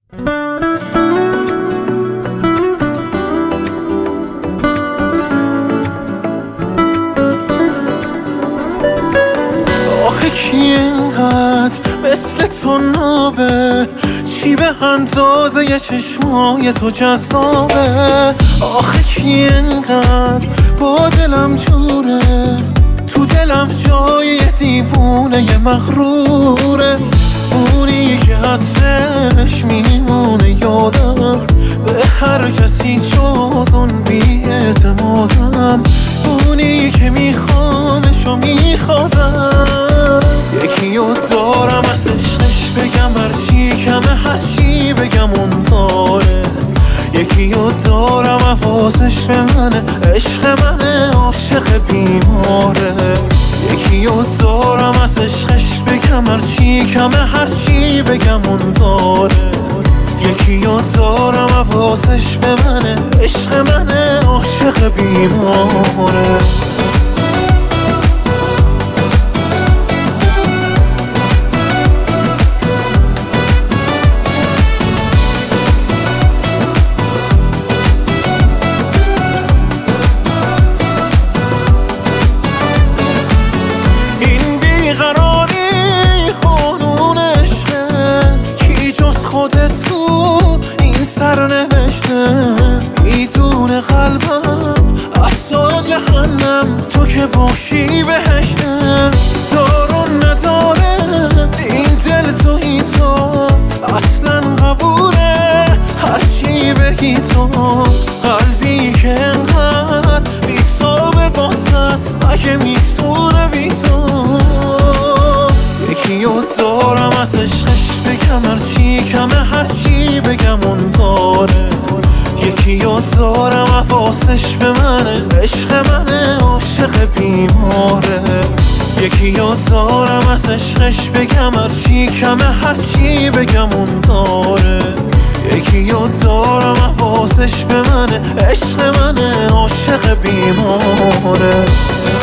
آخه کی اینقدر مثل تو نابه، چی به اندازه چشمای تو جذابه؟ آخه کی اینقدر با دلم جوره، تو دلم جای دیوونه مغروره. اونی که عطرش میمونه یادم، به هر کسی جز اون بی‌اعتمادم. اونی که میخوامش و میخوادم، یکی رو دارم از عشقش بگم هرچی کمه، هرچی بگم اون داره. یکی رو دارم حواسش به منه، عشق منه، عاشق بیماره. یکی رو دارم از عشقش بگم هرچی کمه، هرچی بگم اون داره. یکی رو دارم حواسش به منه، عشق منه، عاشق بیماره. خودت تو این سرنوشته، میدونه قلبم حتی جهنم، تو که باشی بهشته. دارو نداره این دل توی تو، اصلا قبوله هرچی بگی تو. قلبی که انقدر بی‌تابه باست، اگه میتونه بی تو. یکی رو دارم از عشقش بگم هرچی کمه، هرچی بگم اون داره. یکی رو دارم حواسش به منه، عشق منه، عاشق بیماره. یکی رو دارم از عشقش بگم هرچی کمه، هرچی بگم اون داره. یکی رو دارم حواسش به منه، عشق منه، عاشق بیماره.